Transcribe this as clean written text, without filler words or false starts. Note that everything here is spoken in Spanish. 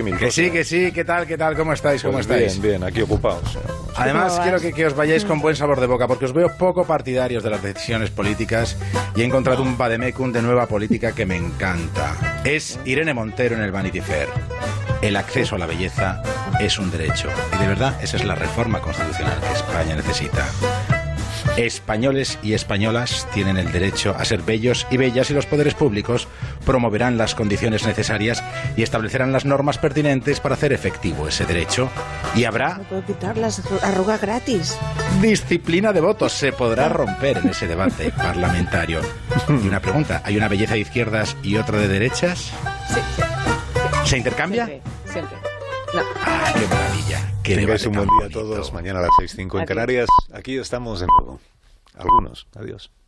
mil Que cosas. sí, ¿qué tal? ¿Cómo estáis? ¿Cómo estáis? Bien, aquí ocupados. Además, quiero que os vayáis con buen sabor de boca, porque os veo poco partidarios de las decisiones políticas y he encontrado un vademecum de nueva política que me encanta. Es Irene Montero en el Vanity Fair. El acceso a la belleza es un derecho. Y de verdad, esa es la reforma constitucional que España necesita. Españoles y españolas tienen el derecho a ser bellos y bellas y los poderes públicos promoverán las condiciones necesarias y establecerán las normas pertinentes para hacer efectivo ese derecho. Y habrá... No puedo quitar las arrugas gratis. Disciplina de votos se podrá romper en ese debate parlamentario. Y una pregunta, ¿hay una belleza de izquierdas y otra de derechas? Sí. ¿Se intercambia? Siempre. No. ¡Ah, qué maravilla! Qué Tengáis debate un tan buen día a bonito. todos. Mañana a las 6:05 en Adiós. Canarias. Aquí estamos de nuevo. Algunos. Adiós.